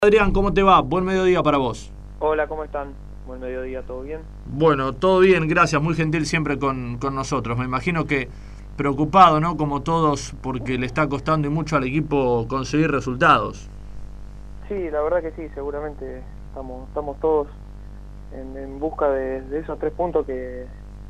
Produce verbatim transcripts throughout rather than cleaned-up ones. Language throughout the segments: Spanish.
Adrián, ¿cómo te va? Buen mediodía para vos. Hola, ¿cómo están? Buen mediodía, ¿todo bien? Bueno, todo bien, gracias, muy gentil siempre con, con nosotros. Me imagino que preocupado, ¿no? Como todos, porque le está costando y mucho al equipo conseguir resultados. Sí, la verdad que sí, seguramente estamos estamos todos en, en busca de, de esos tres puntos que,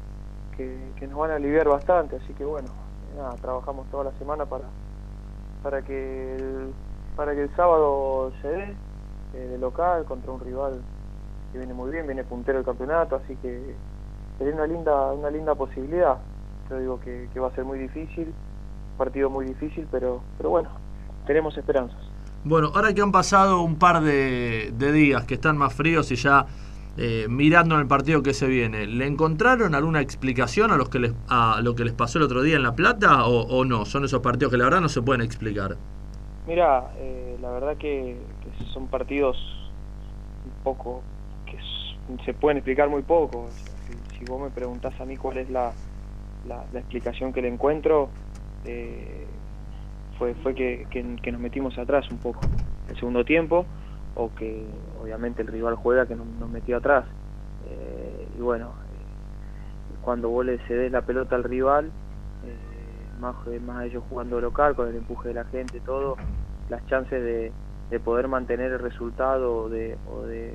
que, que nos van a aliviar bastante, así que bueno, nada, trabajamos toda la semana para para que el, para que el sábado se dé eh, de local contra un rival que viene muy bien, viene puntero del campeonato, así que sería una linda una linda posibilidad. Yo digo que, que va a ser muy difícil, partido muy difícil, pero pero bueno, tenemos esperanzas. Bueno, ahora que han pasado un par de, de días que están más fríos y ya eh, mirando en el partido que se viene, ¿le encontraron alguna explicación a, los que les, a lo que les pasó el otro día en La Plata o, o no? Son esos partidos que la verdad no se pueden explicar. Mira, eh, la verdad que, que son partidos un poco que s- se pueden explicar muy poco. O sea, si, si vos me preguntás a mí cuál es la, la, la explicación que le encuentro, eh, fue fue que, que, que nos metimos atrás un poco el segundo tiempo, o que obviamente el rival juega que nos, nos metió atrás. Eh, y bueno, eh, cuando vos le cedés la pelota al rival, eh, más, más ellos jugando local, con el empuje de la gente, todo, las chances de, de poder mantener el resultado o de, o de,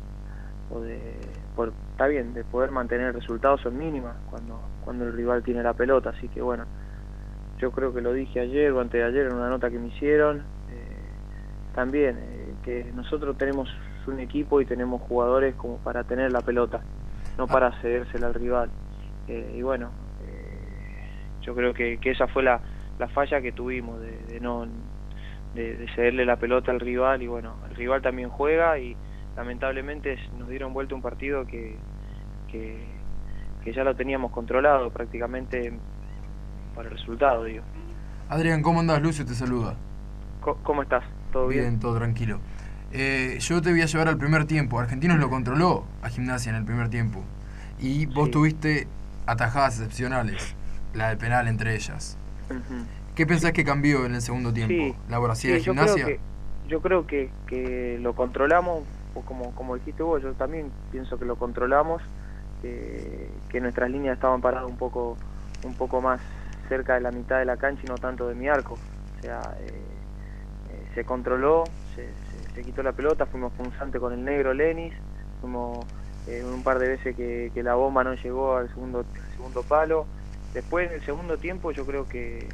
o de por, está bien, de poder mantener el resultado son mínimas cuando, cuando el rival tiene la pelota, así que bueno, yo creo que lo dije ayer o antes de ayer en una nota que me hicieron, eh, también, eh, que nosotros tenemos un equipo y tenemos jugadores como para tener la pelota, no para cedérsela al rival. Eh, y bueno, eh, yo creo que, que esa fue la, la falla que tuvimos, de, de no de, de cederle la pelota al rival, y bueno, el rival también juega y lamentablemente nos dieron vuelta un partido que, que, que ya lo teníamos controlado prácticamente para el resultado, digo. Adrián, ¿cómo andás? Lucio te saluda. ¿Cómo estás? ¿Todo bien? Bien, todo tranquilo. Eh, yo te voy a llevar al primer tiempo. Argentinos lo controló a Gimnasia en el primer tiempo. Y vos Sí. tuviste atajadas excepcionales, la del penal entre ellas. Uh-huh. ¿Qué pensás Sí. que cambió en el segundo tiempo? Sí, ¿La voracidad sí, de yo creo Gimnasia? que yo creo que, que lo controlamos, o como como dijiste vos, yo también pienso que lo controlamos, que, que nuestras líneas estaban paradas un poco un poco más cerca de la mitad de la cancha y no tanto de mi arco. O sea, eh, eh, se controló, se, se, se quitó la pelota, fuimos punzantes con el negro Lenis, fuimos eh, un par de veces que, que la bomba no llegó al segundo, al segundo palo. Después en el segundo tiempo yo creo que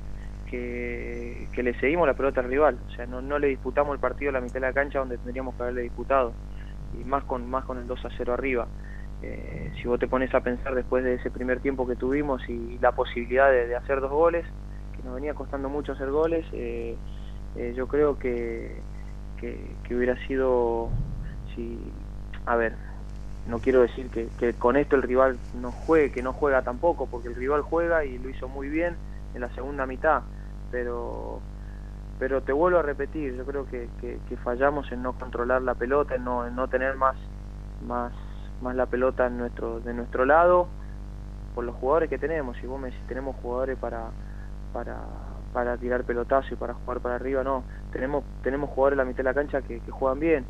Que, que le seguimos la pelota al rival, o sea, no, no le disputamos el partido a la mitad de la cancha donde tendríamos que haberle disputado, y más con más con el dos a cero arriba. Eh, si vos te pones a pensar después de ese primer tiempo que tuvimos y la posibilidad de, de hacer dos goles, que nos venía costando mucho hacer goles, eh, eh, yo creo que, que, que hubiera sido, si, a ver, no quiero decir que, que con esto el rival no juegue, que no juega tampoco, porque el rival juega y lo hizo muy bien en la segunda mitad, pero pero te vuelvo a repetir, yo creo que, que, que fallamos en no controlar la pelota, en no, en no tener más más más la pelota en nuestro de nuestro lado, por los jugadores que tenemos. Si vos me decís tenemos jugadores para para para tirar pelotazo y para jugar para arriba, no, tenemos tenemos jugadores en la mitad de la cancha que, que juegan bien,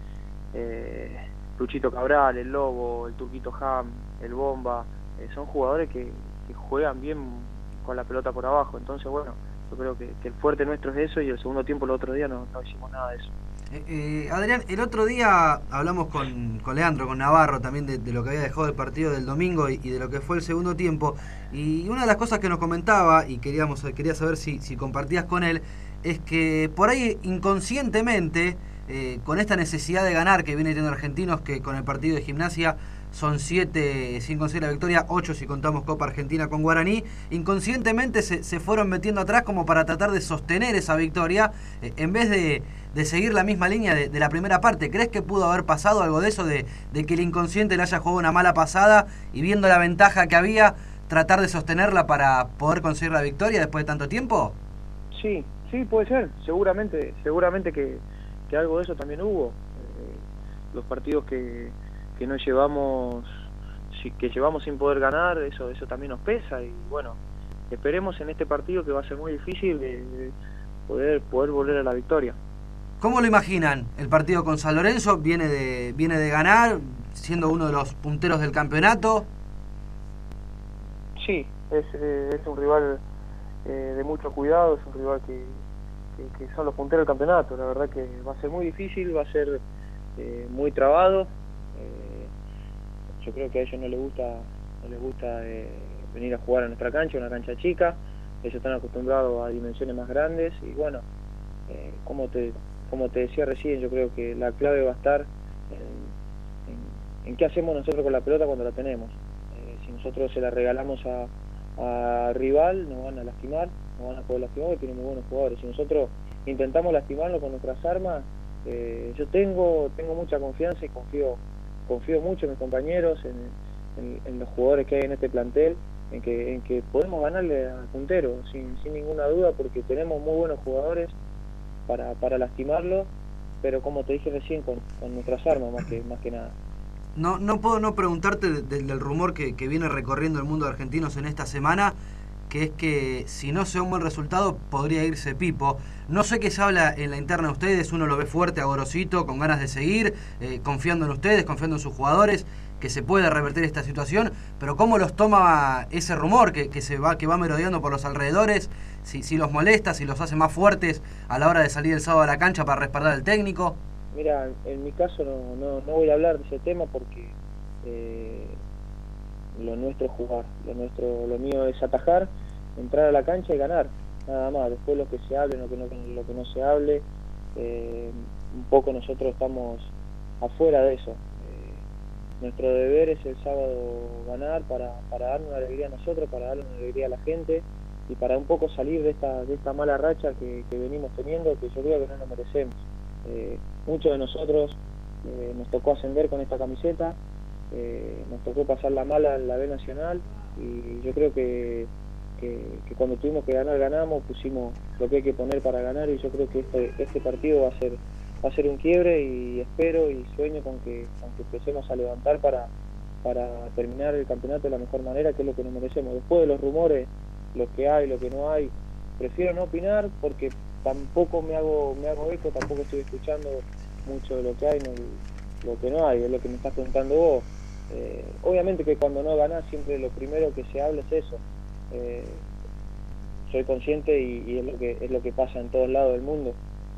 eh, Luchito Cabral, el Lobo, el Turquito Ham, el Bomba, eh, son jugadores que, que juegan bien con la pelota por abajo. Entonces bueno, yo creo que, que el fuerte nuestro es eso, y el segundo tiempo el otro día no, no hicimos nada de eso. Eh, eh, Adrián, el otro día hablamos con, con Leandro, con Navarro también de, de lo que había dejado el partido del domingo y, y de lo que fue el segundo tiempo, y una de las cosas que nos comentaba y queríamos quería saber si, si compartías con él, es que por ahí inconscientemente, eh, con esta necesidad de ganar que viene teniendo Argentinos, que con el partido de Gimnasia son siete sin conseguir la victoria, ocho si contamos Copa Argentina con Guaraní, inconscientemente se, se fueron metiendo atrás como para tratar de sostener esa victoria, eh, en vez de, de seguir la misma línea de, de la primera parte. ¿Crees que pudo haber pasado algo de eso, de, de que el inconsciente le haya jugado una mala pasada y viendo la ventaja que había, tratar de sostenerla para poder conseguir la victoria después de tanto tiempo? Sí, sí, puede ser, seguramente, seguramente que, que algo de eso también hubo. Eh, los partidos que que no llevamos que llevamos sin poder ganar, eso eso también nos pesa, y bueno, esperemos en este partido, que va a ser muy difícil, de, de poder poder volver a la victoria. ¿Cómo lo imaginan? El partido con San Lorenzo viene de, viene de ganar, siendo uno de los punteros del campeonato. Sí, es, eh, es un rival eh, de mucho cuidado, es un rival que, que, que son los punteros del campeonato. La verdad que va a ser muy difícil, va a ser eh, muy trabado. Eh, yo creo que a ellos no les gusta, no les gusta eh, venir a jugar a nuestra cancha, una cancha chica. Ellos están acostumbrados a dimensiones más grandes y bueno, eh, como te como te decía recién, yo creo que la clave va a estar en, en, en qué hacemos nosotros con la pelota cuando la tenemos. Eh, si nosotros se la regalamos a, a rival, nos van a lastimar, nos van a poder lastimar porque tienen muy buenos jugadores. Si nosotros intentamos lastimarlo con nuestras armas, eh, yo tengo tengo mucha confianza y confío confío mucho en mis compañeros, en, en, en los jugadores que hay en este plantel, en que, en que podemos ganarle al puntero, sin, sin ninguna duda, porque tenemos muy buenos jugadores para, para lastimarlo, pero como te dije recién, con, con nuestras armas más que, más que nada. No, no puedo no preguntarte de, de, del rumor que, que viene recorriendo el mundo de argentinos en esta semana, que es que si no se da un buen resultado podría irse Pipo. No sé qué se habla en la interna de ustedes, uno lo ve fuerte a Gorosito, con ganas de seguir, eh, confiando en ustedes, confiando en sus jugadores, que se puede revertir esta situación, pero ¿cómo los toma ese rumor que, que se va que va merodeando por los alrededores? Si, si los molesta, si los hace más fuertes a la hora de salir el sábado a la cancha para respaldar al técnico. Mira, en mi caso no, no, no voy a hablar de ese tema porque eh, lo nuestro es jugar, lo nuestro, lo mío es atajar, entrar a la cancha y ganar, nada más. Después lo que se hable, lo que no, lo que no se hable, eh, un poco nosotros estamos afuera de eso. Nuestro deber es el sábado ganar para, para darnos una alegría a nosotros, para darle una alegría a la gente y para un poco salir de esta, de esta mala racha que, que venimos teniendo, que yo creo que no nos merecemos. Eh, muchos de nosotros eh, nos tocó ascender con esta camiseta, eh, nos tocó pasar la mala en la B Nacional y yo creo que, que, que cuando tuvimos que ganar, ganamos, pusimos lo que hay que poner para ganar y yo creo que este, este partido va a ser... va a ser un quiebre y espero y sueño con que, con que empecemos a levantar para, para terminar el campeonato de la mejor manera, que es lo que nos merecemos. Después de los rumores, lo que hay, lo que no hay, prefiero no opinar porque tampoco me hago me hago eco, tampoco estoy escuchando mucho de lo que hay, no, lo que no hay, es lo que me estás preguntando vos. Eh, obviamente que cuando no ganás siempre lo primero que se habla es eso. Eh, soy consciente y, y es lo que es lo que pasa en todos lados del mundo,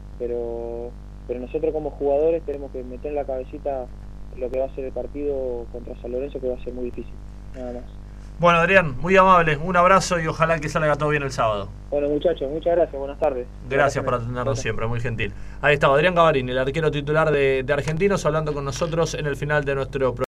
pero pero nosotros como jugadores tenemos que meter en la cabecita lo que va a ser el partido contra San Lorenzo, que va a ser muy difícil, nada más. Bueno, Adrián, muy amable, un abrazo y ojalá que salga todo bien el sábado. Bueno, muchachos, muchas gracias, buenas tardes. Gracias, gracias por atendernos siempre, muy gentil. Ahí estaba Adrián Gavarini, el arquero titular de, de Argentinos, hablando con nosotros en el final de nuestro programa.